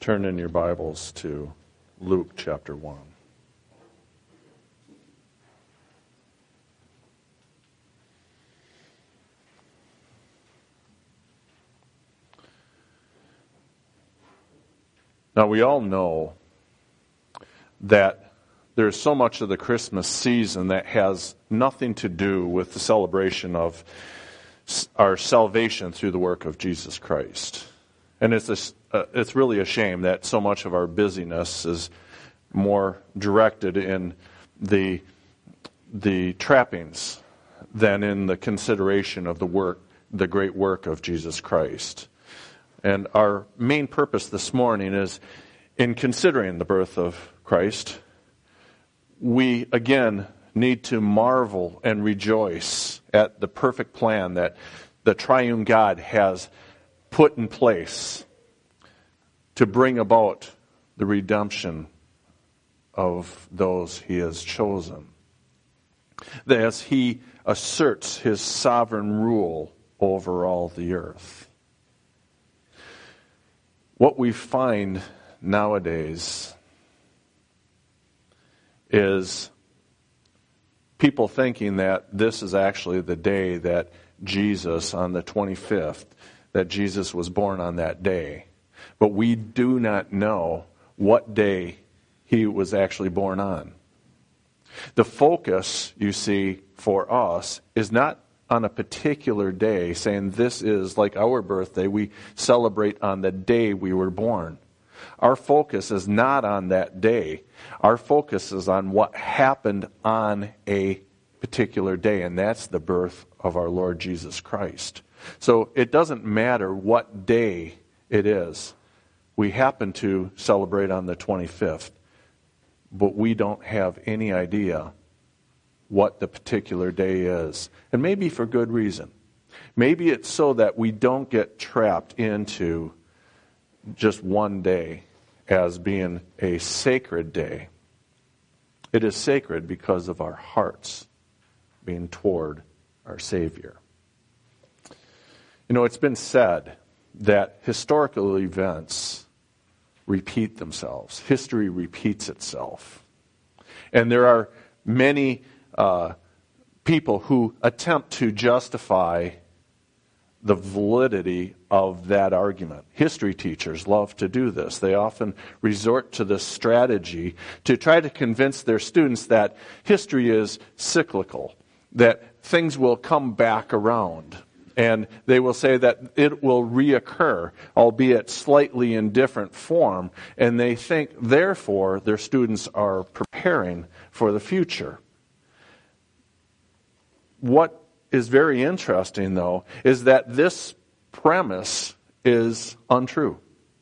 Turn in your Bibles to Luke chapter 1. Now, we all know that there's so much of the Christmas season that has nothing to do with the celebration of our salvation through the work of Jesus Christ. And it's really a shame that so much of our busyness is more directed in the trappings than in the consideration of the great work of Jesus Christ. And our main purpose this morning is, in considering the birth of Christ, we again need to marvel and rejoice at the perfect plan that the triune God has put in place to bring about the redemption of those he has chosen. As he asserts his sovereign rule over all the earth. What we find nowadays is people thinking that this is actually the day that Jesus, on the 25th, that Jesus was born on that day. But we do not know what day he was actually born on. The focus, you see, for us is not on a particular day, saying this is like our birthday, we celebrate on the day we were born. Our focus is not on that day. Our focus is on what happened on a particular day, and that's the birth of our Lord Jesus Christ. So it doesn't matter what day it is. We happen to celebrate on the 25th, but we don't have any idea what the particular day is. And maybe for good reason. Maybe it's so that we don't get trapped into just one day as being a sacred day. It is sacred because of our hearts being toward our Savior. You know, it's been said that historical events repeat themselves. History repeats itself. And there are many people who attempt to justify the validity of that argument. History teachers love to do this. They often resort to this strategy to try to convince their students that history is cyclical, that things will come back around. And they will say that it will reoccur, albeit slightly in different form. And they think, therefore, their students are preparing for the future. What is very interesting, though, is that this premise is untrue.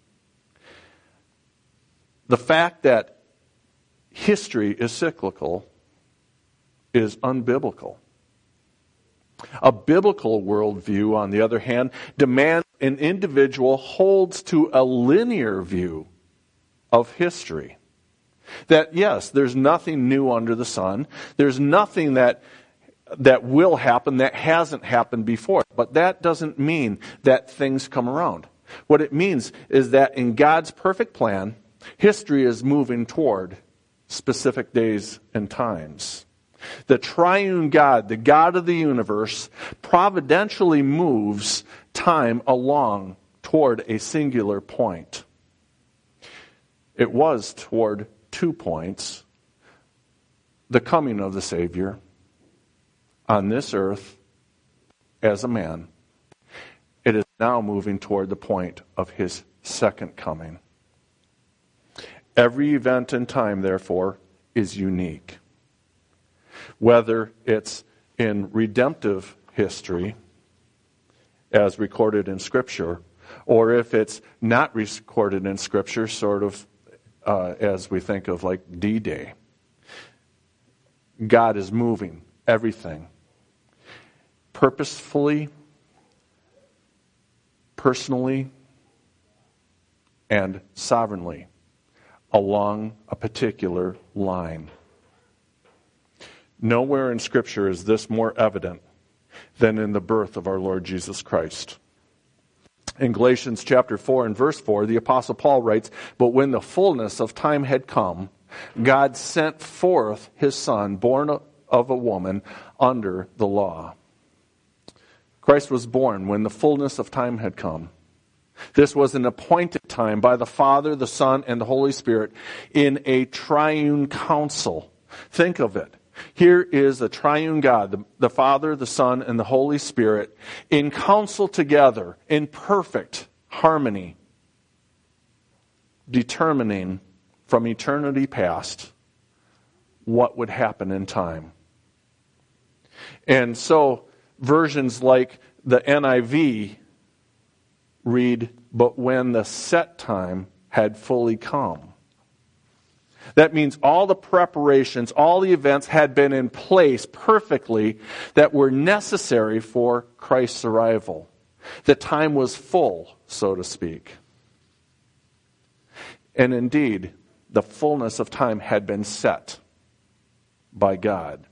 The fact that history is cyclical is unbiblical. A biblical worldview, on the other hand, demands an individual holds to a linear view of history. That, yes, there's nothing new under the sun. There's nothing that will happen that hasn't happened before. But that doesn't mean that things come around. What it means is that in God's perfect plan, history is moving toward specific days and times. The triune God, the God of the universe, providentially moves time along toward a singular point. It was toward 2 points: the coming of the Savior on this earth as a man. It is now moving toward the point of his second coming. Every event in time, therefore, is unique. Whether it's in redemptive history, as recorded in Scripture, or if it's not recorded in Scripture, sort of as we think of like D-Day. God is moving everything purposefully, personally, and sovereignly along a particular line. Nowhere in Scripture is this more evident than in the birth of our Lord Jesus Christ. In Galatians chapter 4 and verse 4, the Apostle Paul writes, "But when the fullness of time had come, God sent forth his Son, born of a woman, under the law." Christ was born when the fullness of time had come. This was an appointed time by the Father, the Son, and the Holy Spirit in a triune council. Think of it. Here is the triune God, the Father, the Son, and the Holy Spirit, in council together, in perfect harmony, determining from eternity past what would happen in time. And so, versions like the NIV read, "But when the set time had fully come." That means all the preparations, all the events had been in place perfectly that were necessary for Christ's arrival. The time was full, so to speak. And indeed, the fullness of time had been set by God.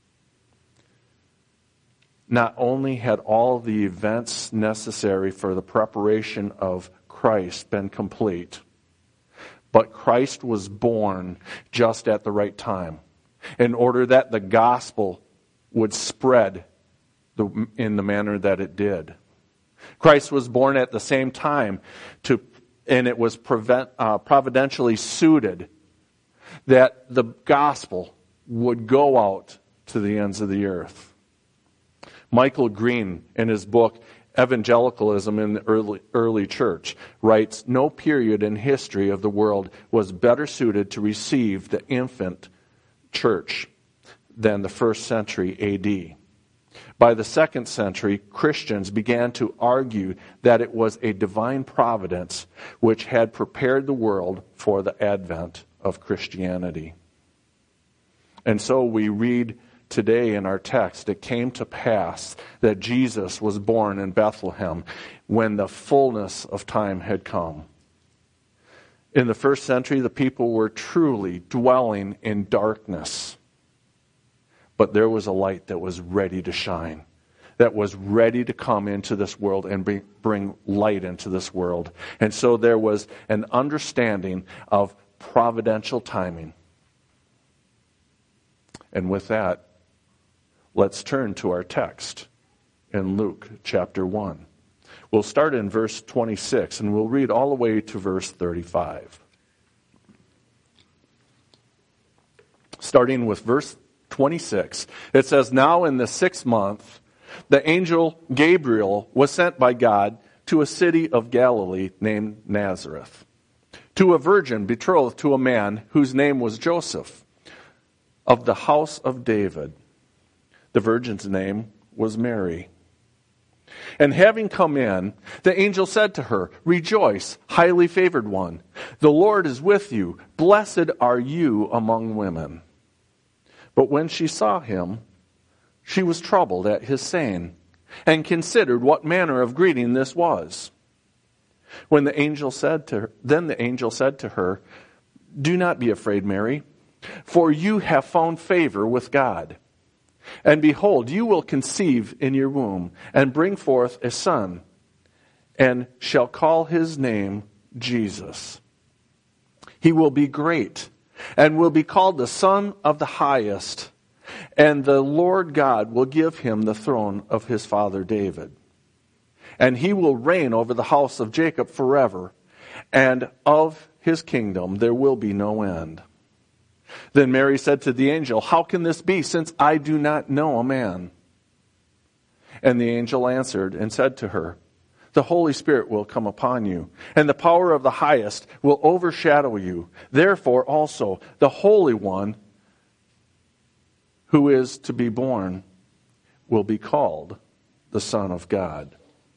Not only had all the events necessary for the preparation of Christ been complete, but Christ was born just at the right time in order that the gospel would spread in the manner that it did. Christ was born at the same time, and it was providentially suited that the gospel would go out to the ends of the earth. Michael Green, in his book Evangelicalism in the early church, writes, "No period in history of the world was better suited to receive the infant church than the 1st century AD. By the 2nd century, Christians began to argue that it was a divine providence which had prepared the world for the advent of Christianity." And so we read today in our text, "It came to pass that Jesus was born in Bethlehem when the fullness of time had come." In the 1st century, the people were truly dwelling in darkness. But there was a light that was ready to shine, that was ready to come into this world and bring light into this world. And so there was an understanding of providential timing. And with that, let's turn to our text in Luke chapter 1. We'll start in verse 26 and we'll read all the way to verse 35. Starting with verse 26, it says, "Now in the 6th month, the angel Gabriel was sent by God to a city of Galilee named Nazareth, to a virgin betrothed to a man whose name was Joseph, of the house of David. The virgin's name was Mary. And having come in, the angel said to her, 'Rejoice, highly favored one. The Lord is with you. Blessed are you among women.' But when she saw him, she was troubled at his saying, and considered what manner of greeting this was. Then the angel said to her, 'Do not be afraid, Mary, for you have found favor with God. And behold, you will conceive in your womb, and bring forth a son, and shall call his name Jesus. He will be great, and will be called the Son of the Highest. And the Lord God will give him the throne of his father David. And he will reign over the house of Jacob forever, and of his kingdom there will be no end.' Then Mary said to the angel, 'How can this be, since I do not know a man?' And the angel answered and said to her, 'The Holy Spirit will come upon you, and the power of the Highest will overshadow you. Therefore also the Holy One who is to be born will be called the Son of God.'"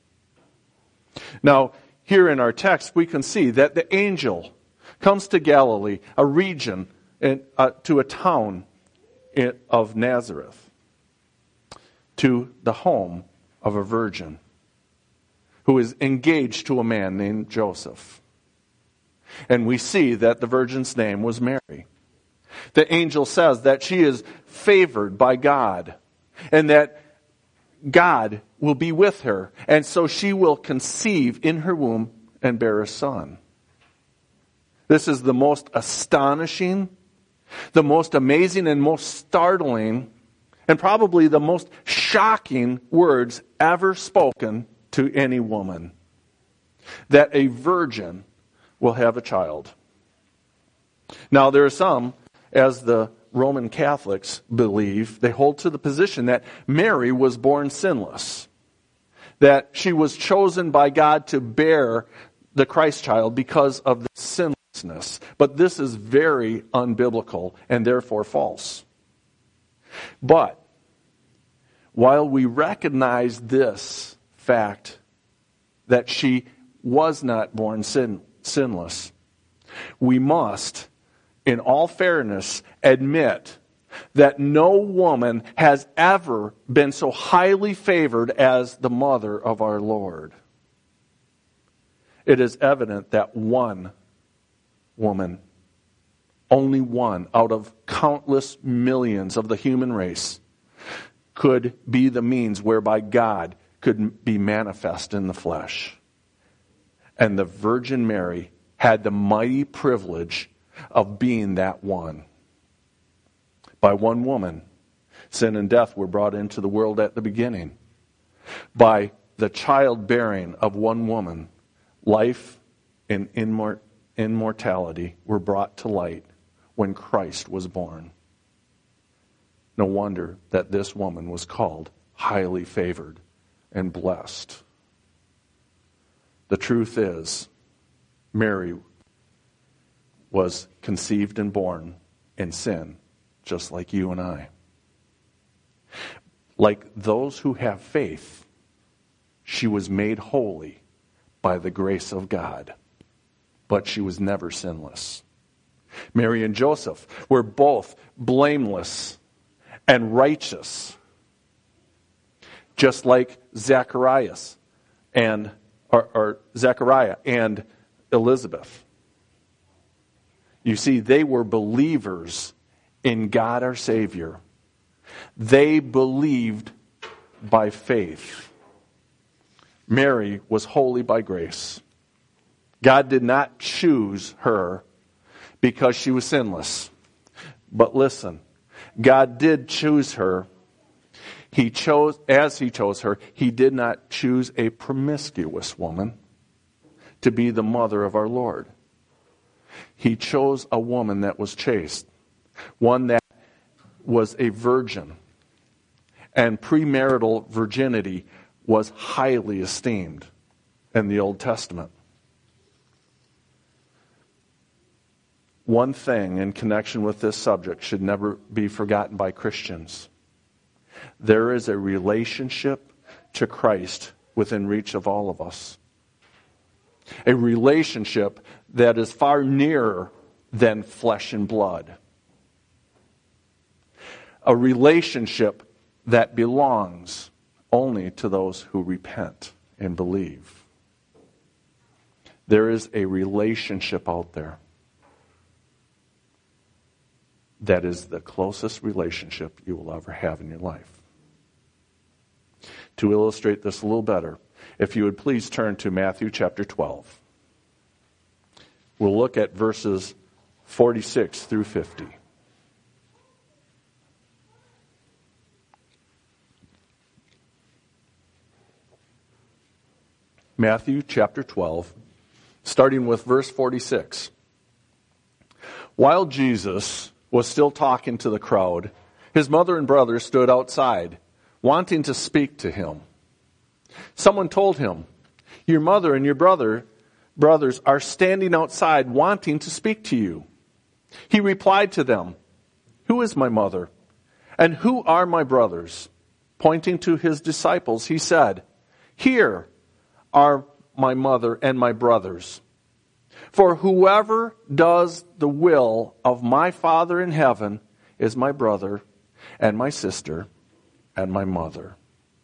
Now, here in our text, we can see that the angel comes to Galilee, a region, to a town of Nazareth, to the home of a virgin who is engaged to a man named Joseph. And we see that the virgin's name was Mary. The angel says that she is favored by God, and that God will be with her, and so she will conceive in her womb and bear a son. This is the most astonishing, the most amazing, and most startling, and probably the most shocking words ever spoken to any woman. That a virgin will have a child. Now there are some, as the Roman Catholics believe, they hold to the position that Mary was born sinless. That she was chosen by God to bear the Christ child because of the sinlessness. But this is very unbiblical and therefore false. But while we recognize this fact that she was not born sinless, we must, in all fairness, admit that no woman has ever been so highly favored as the mother of our Lord. It is evident that one woman, only one out of countless millions of the human race, could be the means whereby God could be manifest in the flesh. And the Virgin Mary had the mighty privilege of being that one. By one woman, sin and death were brought into the world at the beginning. By the childbearing of one woman, life and immortality were brought to light when Christ was born. No wonder that this woman was called highly favored and blessed. The truth is, Mary was conceived and born in sin, just like you and I. Like those who have faith, she was made holy by the grace of God, but she was never sinless. Mary and Joseph were both blameless and righteous, just like Zechariah and Elizabeth. You see, they were believers in God our Savior. They believed by faith. Mary was holy by grace. God did not choose her because she was sinless. But listen, God did choose her. As he chose her, he did not choose a promiscuous woman to be the mother of our Lord. He chose a woman that was chaste, one that was a virgin, and premarital virginity was highly esteemed in the Old Testament. One thing in connection with this subject should never be forgotten by Christians. There is a relationship to Christ within reach of all of us. A relationship that is far nearer than flesh and blood. A relationship that belongs only to those who repent and believe. There is a relationship out there that is the closest relationship you will ever have in your life. To illustrate this a little better, if you would please turn to Matthew chapter 12. We'll look at verses 46 through 50. Matthew chapter 12, starting with verse 46. While Jesus was still talking to the crowd, his mother and brothers stood outside, wanting to speak to him. Someone told him, "Your mother and your brothers are standing outside wanting to speak to you." He replied to them, "Who is my mother? And who are my brothers?" Pointing to his disciples, he said, "Here are my mother and my brothers. For whoever does the will of my Father in heaven is my brother and my sister and my mother."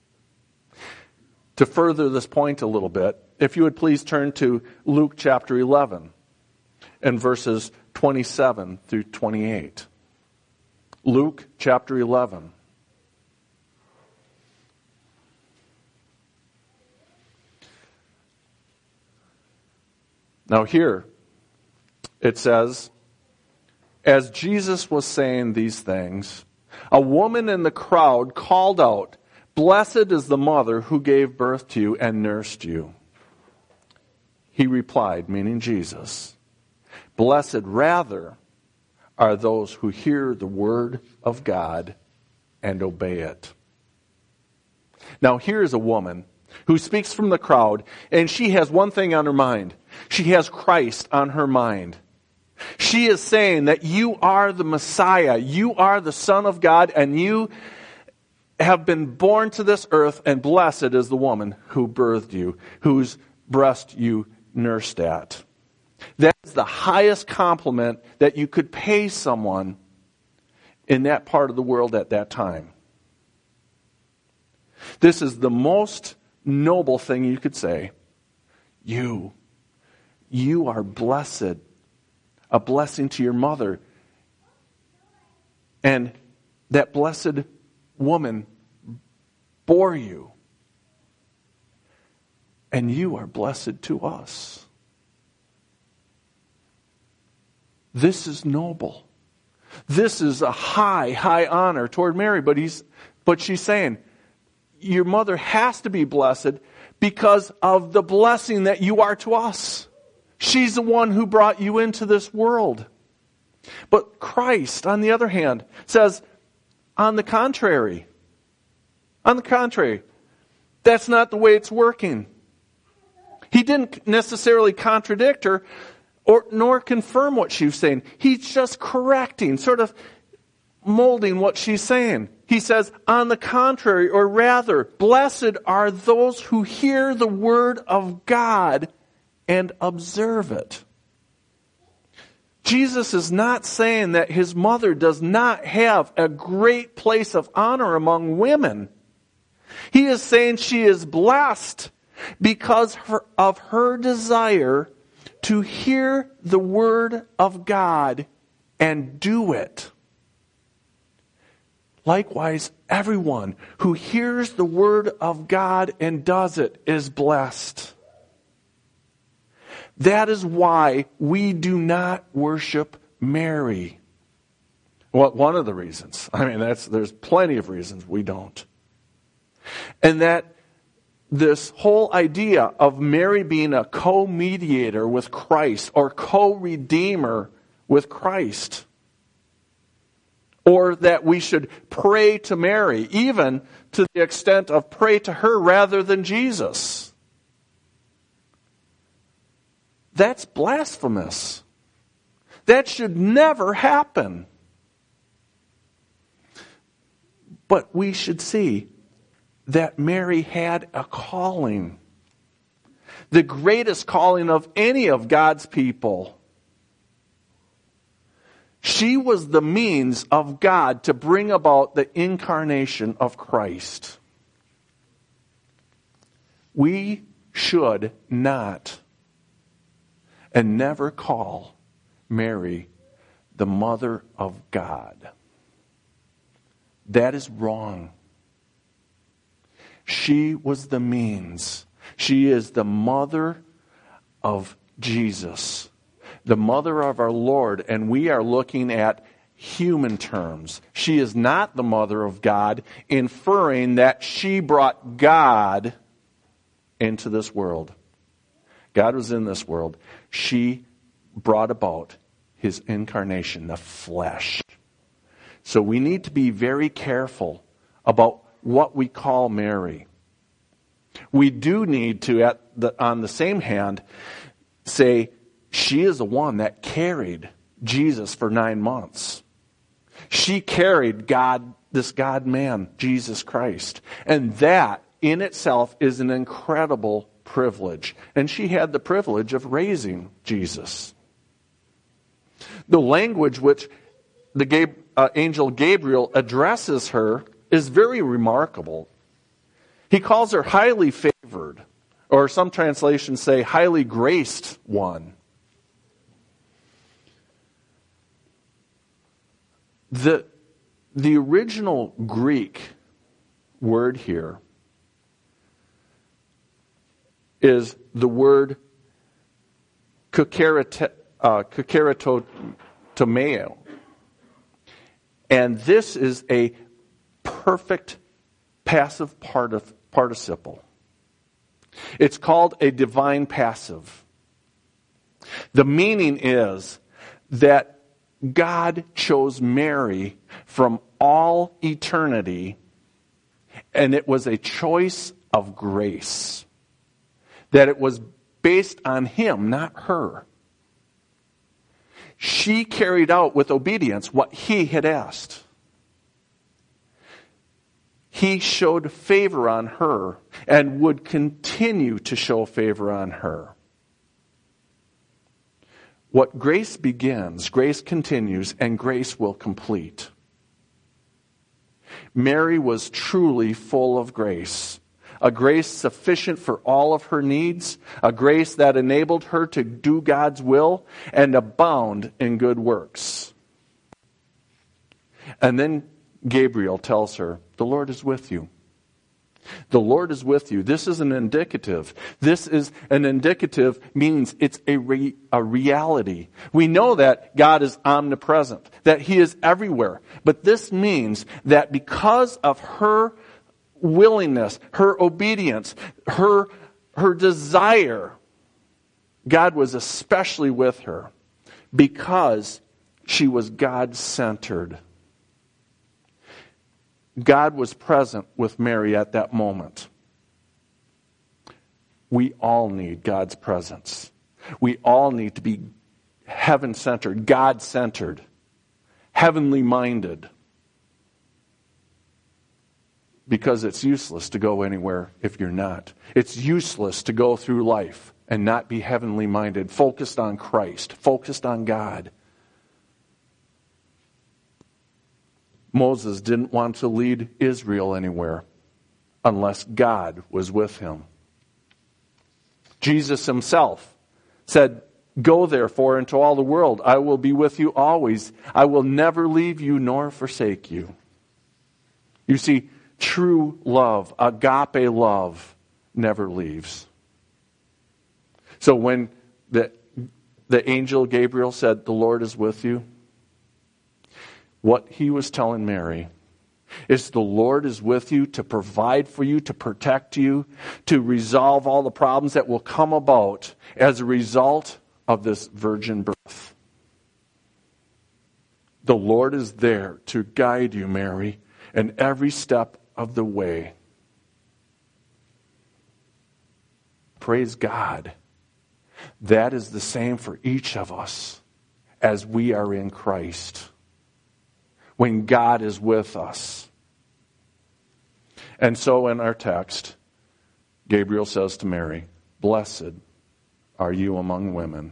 To further this point a little bit, if you would please turn to Luke chapter 11 and verses 27 through 28. Luke chapter 11. Now here, it says, as Jesus was saying these things, a woman in the crowd called out, "Blessed is the mother who gave birth to you and nursed you." He replied, meaning Jesus, "Blessed rather are those who hear the word of God and obey it." Now here is a woman who speaks from the crowd, and she has one thing on her mind. She has Christ on her mind. She is saying that you are the Messiah, you are the Son of God, and you have been born to this earth, and blessed is the woman who birthed you, whose breast you nursed at. That is the highest compliment that you could pay someone in that part of the world at that time. This is the most noble thing you could say. You are blessed. A blessing to your mother. And that blessed woman bore you. And you are blessed to us. This is noble. This is a high, high honor toward Mary. But she's saying, your mother has to be blessed because of the blessing that you are to us. She's the one who brought you into this world. But Christ, on the other hand, says, on the contrary, that's not the way it's working. He didn't necessarily contradict her nor confirm what she was saying. He's just correcting, sort of molding what she's saying. He says, on the contrary, or rather, blessed are those who hear the word of God and observe it. Jesus is not saying that his mother does not have a great place of honor among women. He is saying she is blessed because of her desire to hear the word of God and do it. Likewise, everyone who hears the word of God and does it is blessed. That is why we do not worship Mary. Well, one of the reasons. There's plenty of reasons we don't. And that this whole idea of Mary being a co-mediator with Christ or co-redeemer with Christ, or that we should pray to Mary, even to the extent of pray to her rather than Jesus. That's blasphemous. That should never happen. But we should see that Mary had a calling. The greatest calling of any of God's people. She was the means of God to bring about the incarnation of Christ. We should not and never call Mary the mother of God. That is wrong. She was the means. She is the mother of Jesus, the mother of our Lord, and we are looking at human terms. She is not the mother of God, inferring that she brought God into this world. God was in this world. She brought about his incarnation, the flesh. So we need to be very careful about what we call Mary. We do need to, on the same hand, say she is the one that carried Jesus for 9 months. She carried God, this God-man, Jesus Christ. And that in itself is an incredible privilege. And she had the privilege of raising Jesus. The language which the angel Gabriel addresses her is very remarkable. He calls her highly favored, or some translations say highly graced one. The original Greek word here is the word kukeratotomeo. And this is a perfect passive participle. It's called a divine passive. The meaning is that God chose Mary from all eternity, and it was a choice of grace. That it was based on Him, not her. She carried out with obedience what He had asked. He showed favor on her and would continue to show favor on her. What grace begins, grace continues, and grace will complete. Mary was truly full of grace. A grace sufficient for all of her needs, a grace that enabled her to do God's will and abound in good works. And then Gabriel tells her, the Lord is with you. The Lord is with you. This is an indicative. This is an indicative means it's a reality. We know that God is omnipresent, that He is everywhere. But this means that because of her willingness, her obedience, her desire, God was especially with her because she was God-centered. God was present with Mary at that moment. We all need God's presence. We all need to be heaven-centered, God-centered, heavenly-minded. Because it's useless to go anywhere if you're not. It's useless to go through life and not be heavenly-minded, focused on Christ, focused on God. Moses didn't want to lead Israel anywhere unless God was with him. Jesus Himself said, "Go therefore into all the world. I will be with you always. I will never leave you nor forsake you." You see, true love, agape love, never leaves. So when the angel Gabriel said, "The Lord is with you," what he was telling Mary is the Lord is with you to provide for you, to protect you, to resolve all the problems that will come about as a result of this virgin birth. The Lord is there to guide you, Mary, in every step of the way. Praise God. That is the same for each of us as we are in Christ. When God is with us. And so in our text, Gabriel says to Mary, "Blessed are you among women."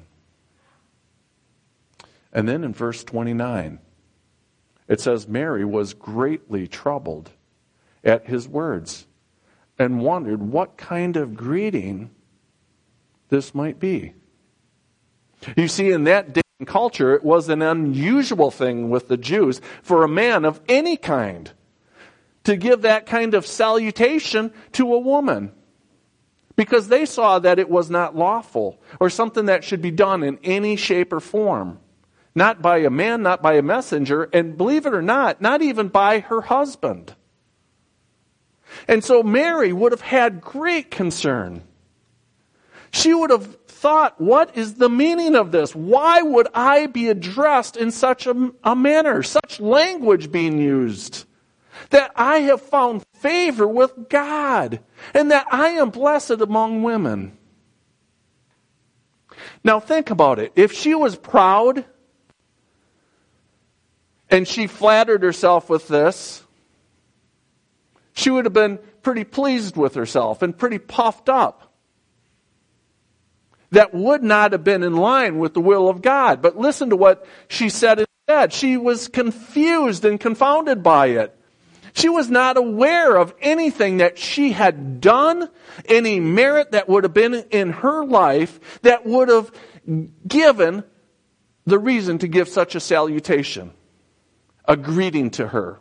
And then in verse 29, it says, Mary was greatly troubled at his words and wondered what kind of greeting this might be. You see, in that day and culture, it was an unusual thing with the Jews for a man of any kind to give that kind of salutation to a woman, because they saw that it was not lawful or something that should be done in any shape or form. Not by a man, not by a messenger, and believe it or not even by her husband. And so Mary would have had great concern. She would have thought, what is the meaning of this? Why would I be addressed in such a manner, such language being used? That I have found favor with God, and that I am blessed among women. Now think about it. If she was proud, and she flattered herself with this, she would have been pretty pleased with herself and pretty puffed up. That would not have been in line with the will of God. But listen to what she said instead. She was confused and confounded by it. She was not aware of anything that she had done, any merit that would have been in her life that would have given the reason to give such a salutation, a greeting to her.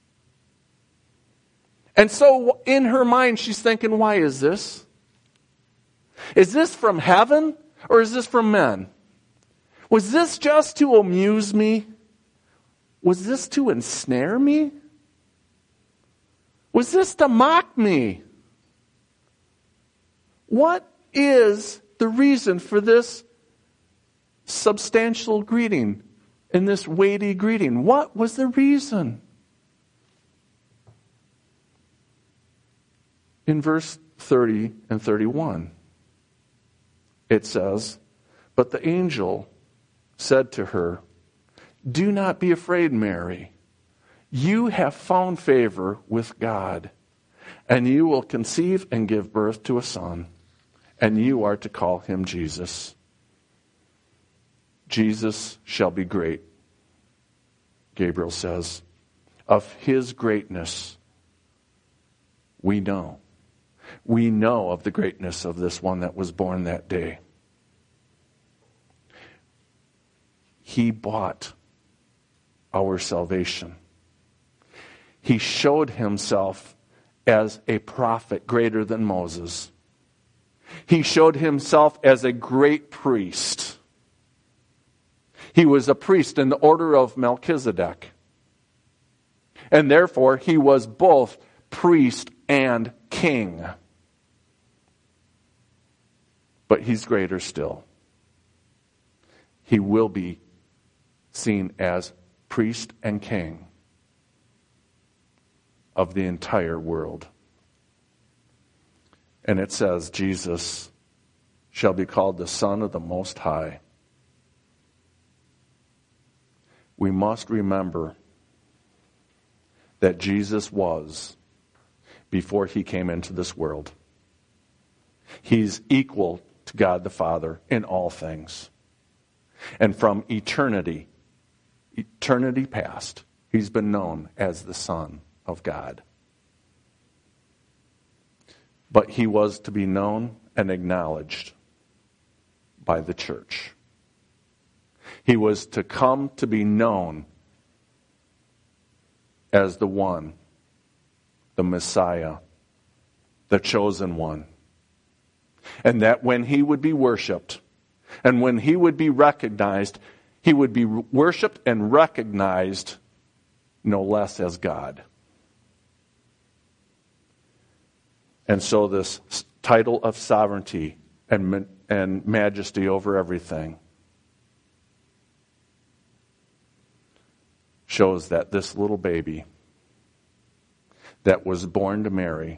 And so in her mind, she's thinking, why is this? Is this from heaven? Or is this from men? Was this just to amuse me? Was this to ensnare me? Was this to mock me? What is the reason for this substantial greeting and this weighty greeting? What was the reason? In verse 30 and 31, it says, "But the angel said to her, 'Do not be afraid, Mary. You have found favor with God, and you will conceive and give birth to a son, and you are to call him Jesus. Jesus shall be great,' Gabriel says. Of his greatness we know. We know of the greatness of this one that was born that day. He bought our salvation. He showed himself as a prophet greater than Moses. He showed himself as a great priest. He was a priest in the order of Melchizedek. And therefore, he was both priest and king. But he's greater still. He will be seen as priest and king of the entire world. And it says, Jesus shall be called the Son of the Most High. We must remember that Jesus was before he came into this world. He's equal to God the Father in all things. And from eternity past, he's been known as the Son of God. But he was to be known and acknowledged by the church. He was to come to be known as the one, the Messiah, the chosen one. And that when he would be worshipped, and when he would be recognized, he would be worshipped and recognized no less as God. And so this title of sovereignty and majesty over everything shows that this little baby that was born to Mary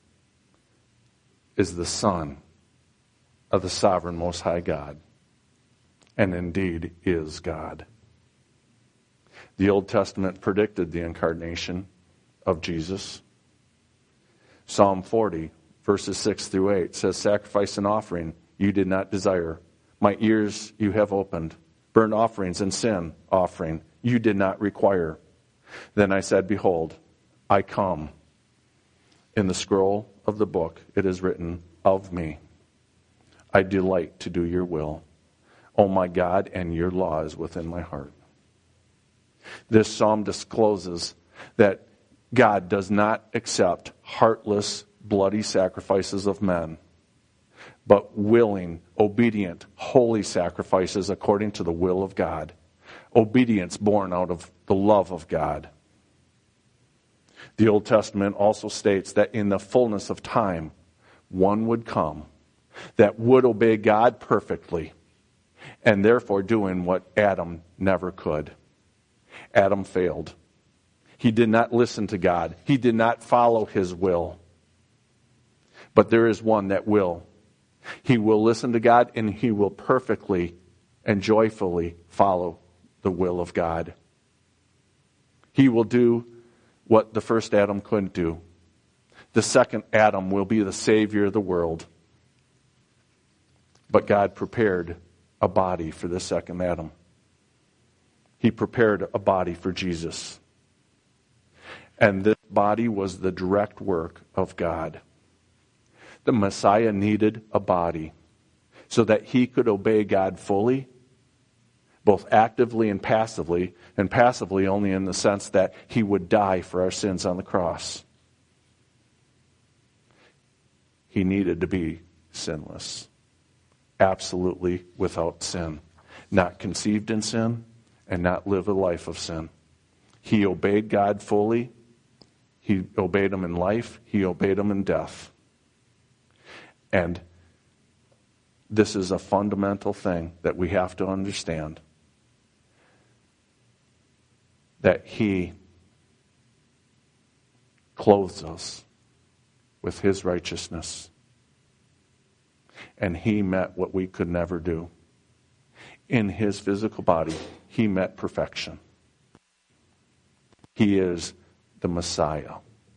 is the Son of the sovereign Most High God, and indeed is God. The Old Testament predicted the incarnation of Jesus. Psalm 40, verses 6 through 8 says, "Sacrifice and offering you did not desire. My ears you have opened. Burnt offerings and sin offering you did not require. Then I said, Behold, I come. In the scroll of the book it is written of me. I delight to do your will. O my God, and your law is within my heart." This psalm discloses that God does not accept heartless, bloody sacrifices of men, but willing, obedient, holy sacrifices according to the will of God. Obedience born out of the love of God. The Old Testament also states that in the fullness of time, one would come that would obey God perfectly, and therefore doing what Adam never could. Adam failed. He did not listen to God. He did not follow his will. But there is one that will. He will listen to God, and he will perfectly and joyfully follow the will of God. He will do what the first Adam couldn't do. The second Adam will be the Savior of the world. But God prepared a body for the second Adam. He prepared a body for Jesus. And this body was the direct work of God. The Messiah needed a body so that he could obey God fully, both actively and passively only in the sense that he would die for our sins on the cross. He needed to be sinless. absolutely without sin, not conceived in sin, and not live a life of sin. He obeyed God fully. He obeyed him in life. He obeyed him in death. And this is a fundamental thing that we have to understand, that he clothes us with his righteousness. And he met what we could never do. In his physical body, he met perfection. He is the Messiah.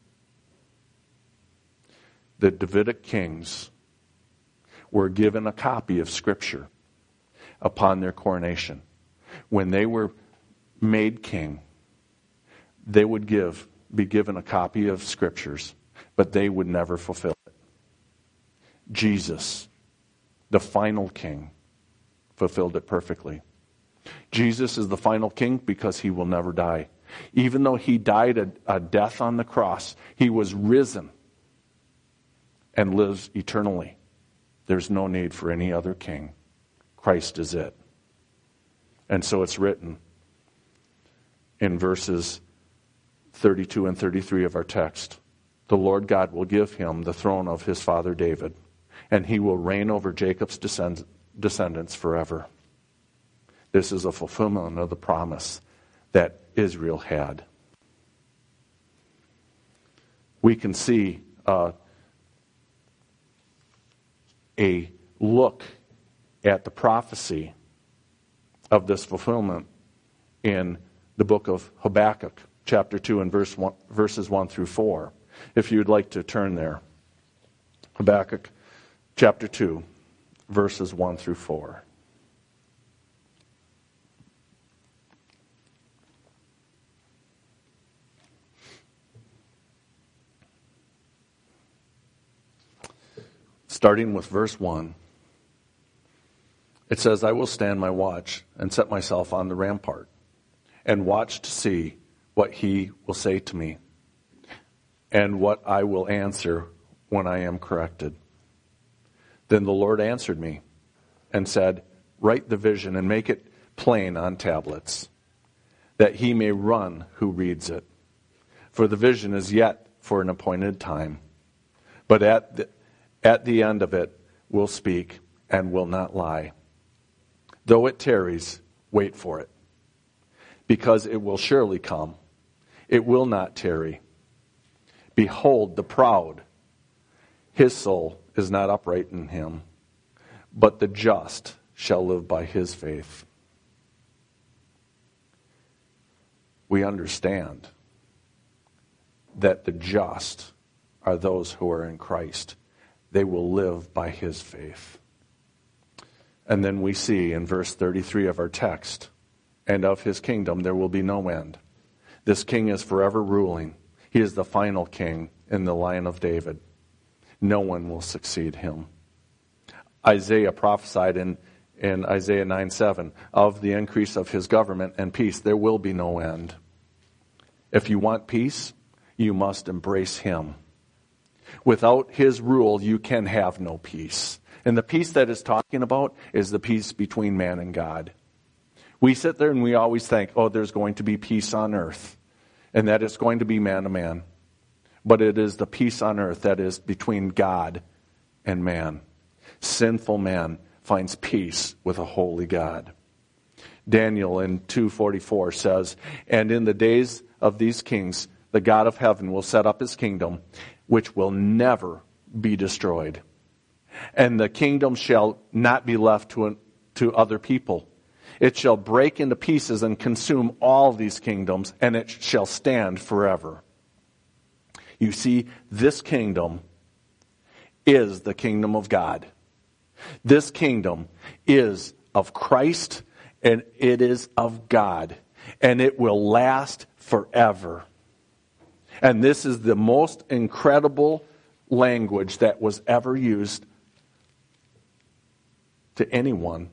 The Davidic kings were given a copy of Scripture upon their coronation. When they were made king, they would be given a copy of Scriptures, but they would never fulfill it. Jesus, the final king, fulfilled it perfectly. Jesus is the final king because he will never die. Even though he died a death on the cross, he was risen and lives eternally. There's no need for any other king. Christ is it. And so it's written in verses 32 and 33 of our text. The Lord God will give him the throne of his father David, and he will reign over Jacob's descendants forever. This is a fulfillment of the promise that Israel had. We can see a look at the prophecy of this fulfillment in the book of Habakkuk, chapter 2 and verses 1 through 4. If you'd like to turn there. Habakkuk chapter 2, verses 1 through 4. Starting with verse 1, it says, I will stand my watch and set myself on the rampart and watch to see what he will say to me and what I will answer when I am corrected. Then the Lord answered me and said, write the vision and make it plain on tablets, that he may run who reads it. For the vision is yet for an appointed time, but at the end of it will speak and will not lie. Though it tarries, wait for it, because it will surely come. It will not tarry. Behold, the proud, his soul is not upright in him, but the just shall live by his faith. We understand that the just are those who are in Christ. They will live by his faith. And then we see in verse 33 of our text, and of his kingdom there will be no end. This king is forever ruling. He is the final king in the line of David. No one will succeed him. Isaiah prophesied in Isaiah 9:7, of the increase of his government and peace there will be no end. If you want peace, you must embrace him. Without his rule, you can have no peace. And the peace that it's talking about is the peace between man and God. We sit there and we always think, oh, there's going to be peace on earth, and that it's going to be man to man. But it is the peace on earth that is between God and man. Sinful man finds peace with a holy God. Daniel in 2:44 says, and in the days of these kings, the God of heaven will set up his kingdom, which will never be destroyed. And the kingdom shall not be left to other people. It shall break into pieces and consume all these kingdoms, and it shall stand forever. You see, this kingdom is the kingdom of God. This kingdom is of Christ, and it is of God, and it will last forever. And this is the most incredible language that was ever used to anyone.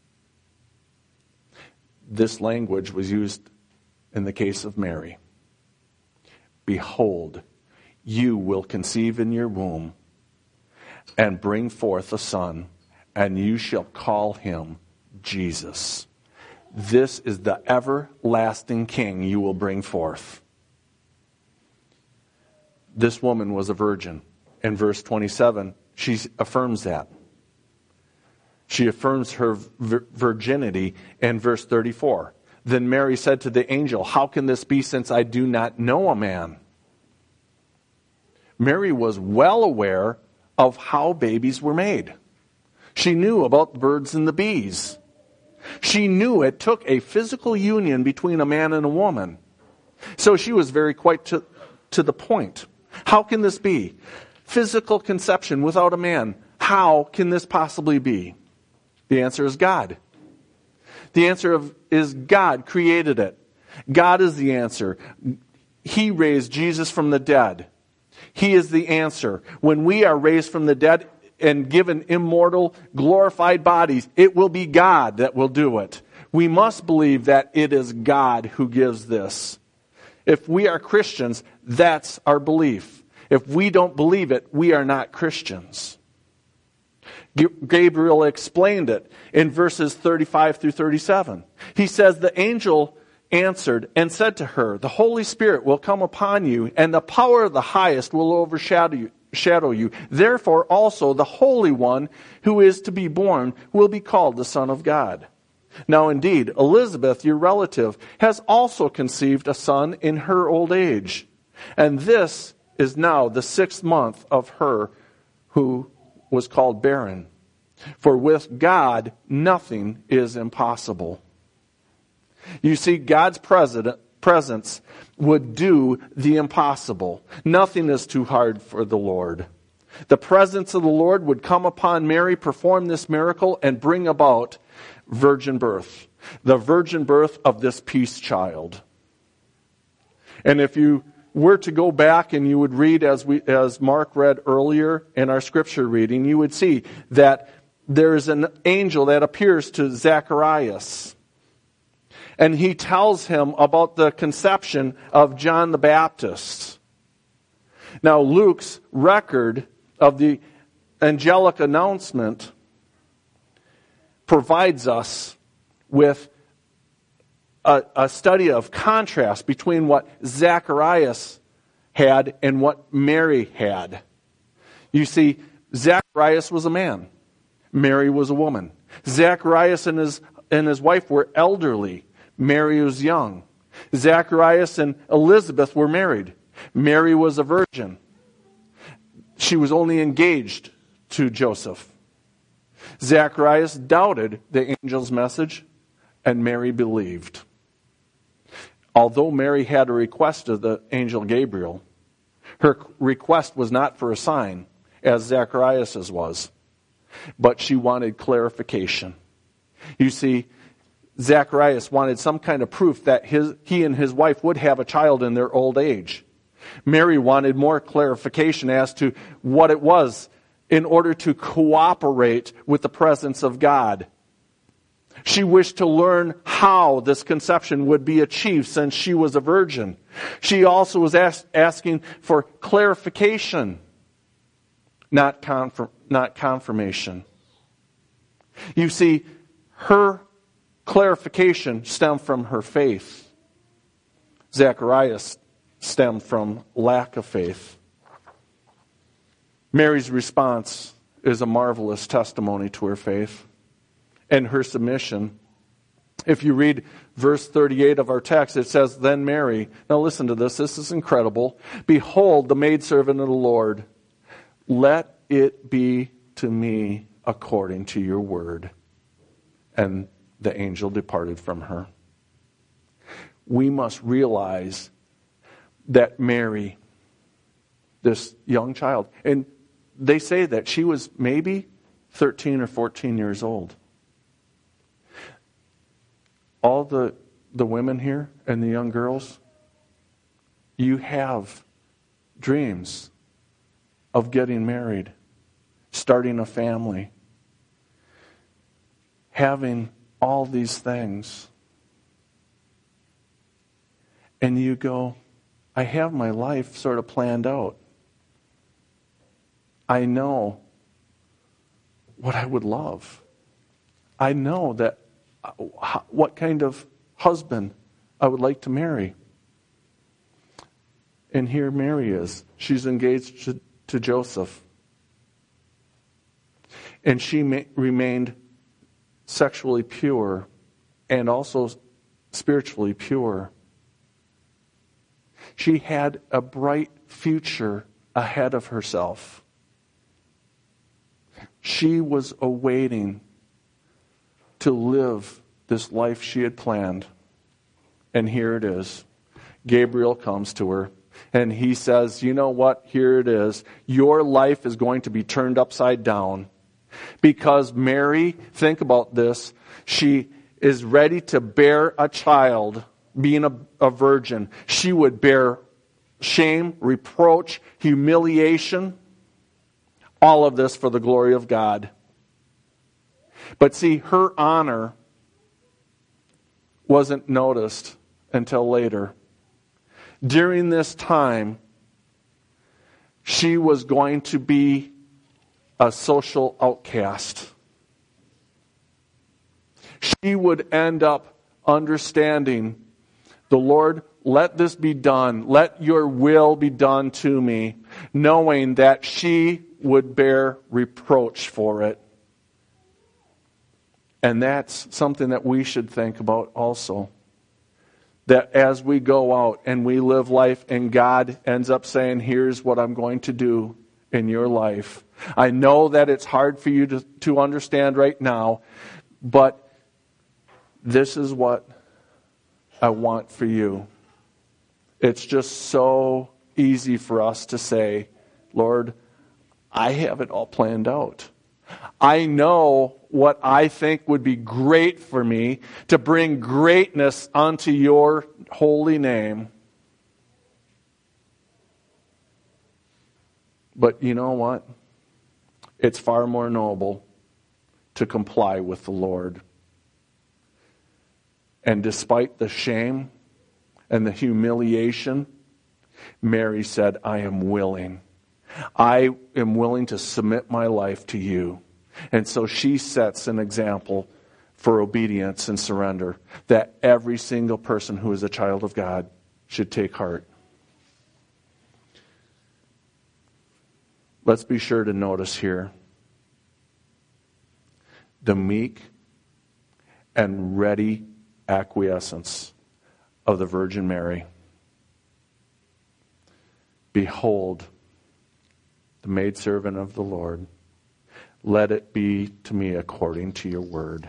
This language was used in the case of Mary. Behold, you will conceive in your womb and bring forth a son, and you shall call him Jesus. This is the everlasting King you will bring forth. This woman was a virgin. In verse 27, she affirms that. She affirms her virginity in verse 34. Then Mary said to the angel, "How can this be, since I do not know a man?" Mary was well aware of how babies were made. She knew about the birds and the bees. She knew it took a physical union between a man and a woman. So she was very quite to the point. How can this be? Physical conception without a man. How can this possibly be? The answer is God. The answer is God created it. God is the answer. He raised Jesus from the dead. He is the answer. When we are raised from the dead and given immortal, glorified bodies, it will be God that will do it. We must believe that it is God who gives this. If we are Christians, that's our belief. If we don't believe it, we are not Christians. Gabriel explained it in verses 35 through 37. He says, the angel answered and said to her, "The Holy Spirit will come upon you, and the power of the highest will overshadow you. Therefore also the Holy One who is to be born will be called the Son of God. Now indeed, Elizabeth, your relative, has also conceived a son in her old age. And this is now the 6th month of her who was called barren. For with God, nothing is impossible." You see, God's presence would do the impossible. Nothing is too hard for the Lord. The presence of the Lord would come upon Mary, perform this miracle, and bring about virgin birth. The virgin birth of this peace child. And if you were to go back and you would read as Mark read earlier in our scripture reading, you would see that there is an angel that appears to Zacharias. And he tells him about the conception of John the Baptist. Now Luke's record of the angelic announcement provides us with a study of contrast between what Zacharias had and what Mary had. You see, Zacharias was a man. Mary was a woman. Zacharias and his wife were elderly. Mary was young. Zacharias and Elizabeth were married. Mary was a virgin. She was only engaged to Joseph. Zacharias doubted the angel's message, and Mary believed. Although Mary had a request of the angel Gabriel, her request was not for a sign, as Zacharias' was, but she wanted clarification. You see, Zacharias wanted some kind of proof that he and his wife would have a child in their old age. Mary wanted more clarification as to what it was in order to cooperate with the presence of God. She wished to learn how this conception would be achieved since she was a virgin. She also was asking for clarification, not confirmation. You see, her clarification stemmed from her faith. Zacharias stemmed from lack of faith. Mary's response is a marvelous testimony to her faith and her submission. If you read verse 38 of our text, it says, "Then Mary," now listen to this is incredible, "Behold the maidservant of the Lord, let it be to me according to your word." And the angel departed from her. We must realize that Mary, this young child, and they say that she was maybe 13 or 14 years old. All the women here and the young girls, you have dreams of getting married, starting a family, having all these things. And you go, I have my life sort of planned out. I know what I would love. I know that what kind of husband I would like to marry. And here Mary is. She's engaged to Joseph. And she remained sexually pure and also spiritually pure. She had a bright future ahead of herself. She was awaiting to live this life she had planned. And here it is. Gabriel comes to her and he says, you know what? Here it is. Your life is going to be turned upside down. Because Mary, think about this, she is ready to bear a child, being a virgin. She would bear shame, reproach, humiliation, all of this for the glory of God. But see, her honor wasn't noticed until later. During this time, she was going to be a social outcast. She would end up understanding, the Lord, let this be done. Let your will be done to me, knowing that she would bear reproach for it. And that's something that we should think about also. That as we go out and we live life and God ends up saying, here's what I'm going to do in your life. I know that it's hard for you to understand right now, but this is what I want for you. It's just so easy for us to say, Lord, I have it all planned out. I know what I think would be great for me to bring greatness unto your holy name. But you know what? It's far more noble to comply with the Lord. And despite the shame and the humiliation, Mary said, I am willing. I am willing to submit my life to you. And so she sets an example for obedience and surrender that every single person who is a child of God should take heart. Let's be sure to notice here the meek and ready acquiescence of the Virgin Mary. Behold, the maidservant of the Lord. Let it be to me according to your word.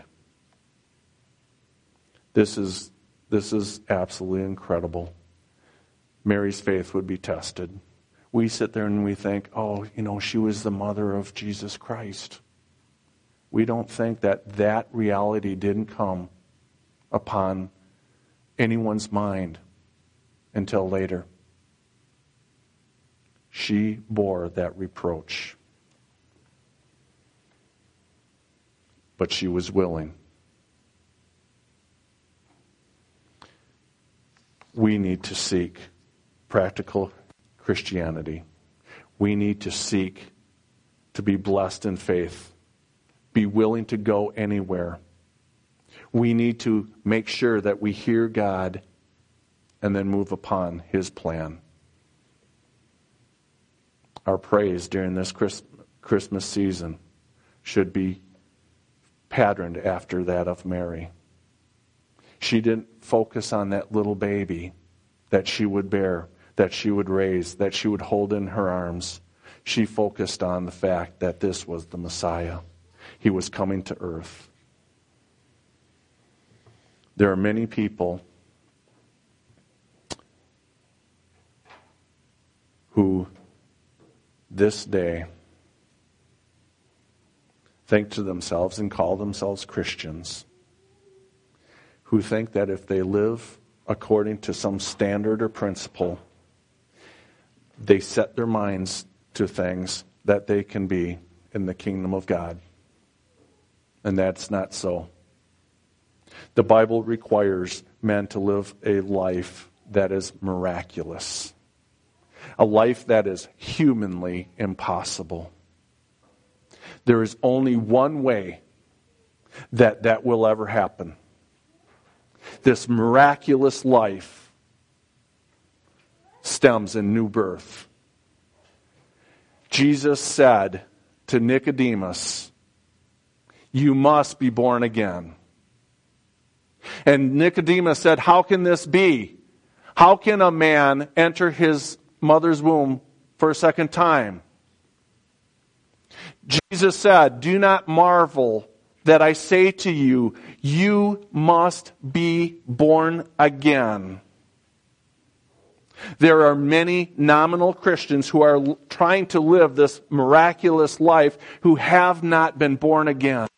This is absolutely incredible. Mary's faith would be tested. We sit there and we think, she was the mother of Jesus Christ. We don't think that reality didn't come upon anyone's mind until later. She bore that reproach. But she was willing. We need to seek practical Christianity. We need to seek to be blessed in faith. Be willing to go anywhere. We need to make sure that we hear God and then move upon His plan. Our praise during this Christmas season should be patterned after that of Mary. She didn't focus on that little baby that she would bear, that she would raise, that she would hold in her arms. She focused on the fact that this was the Messiah. He was coming to earth. There are many people who this day think to themselves and call themselves Christians, who think that if they live according to some standard or principle, they set their minds to things that they can be in the kingdom of God. And that's not so. The Bible requires men to live a life that is miraculous, a life that is humanly impossible. There is only one way that will ever happen. This miraculous life stems in new birth. Jesus said to Nicodemus, "You must be born again." And Nicodemus said, "How can this be? How can a man enter his mother's womb for a second time?" Jesus said, "Do not marvel that I say to you, you must be born again." There are many nominal Christians who are trying to live this miraculous life who have not been born again.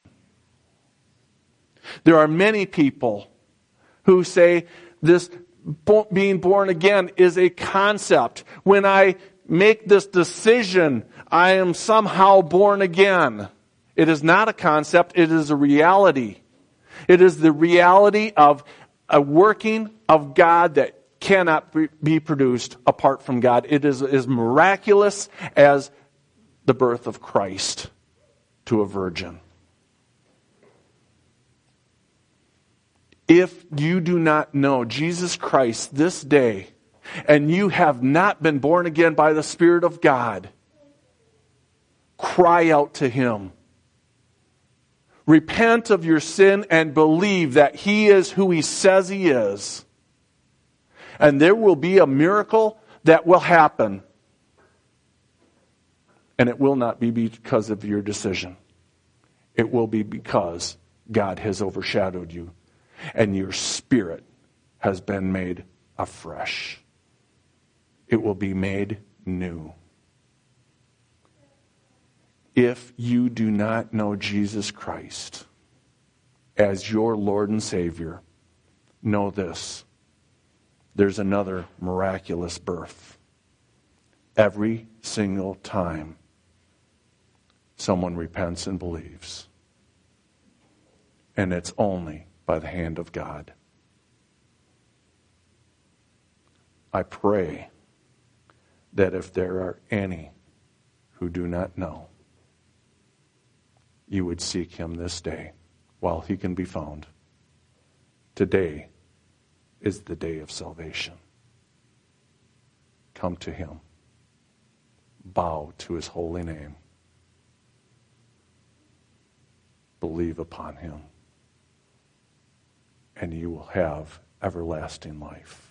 There are many people who say this being born again is a concept. When I make this decision, I am somehow born again. It is not a concept, it is a reality. It is the reality of a working of God that cannot be produced apart from God. It is as miraculous as the birth of Christ to a virgin. If you do not know Jesus Christ this day, and you have not been born again by the Spirit of God, cry out to Him. Repent of your sin and believe that He is who He says He is. And there will be a miracle that will happen. And it will not be because of your decision. It will be because God has overshadowed you. And your spirit has been made afresh. It will be made new. If you do not know Jesus Christ as your Lord and Savior, know this. There's another miraculous birth. Every single time someone repents and believes. And it's only by the hand of God. I pray that if there are any who do not know, you would seek Him this day while He can be found. Today is the day of salvation. Come to Him. Bow to His holy name. Believe upon Him. And you will have everlasting life.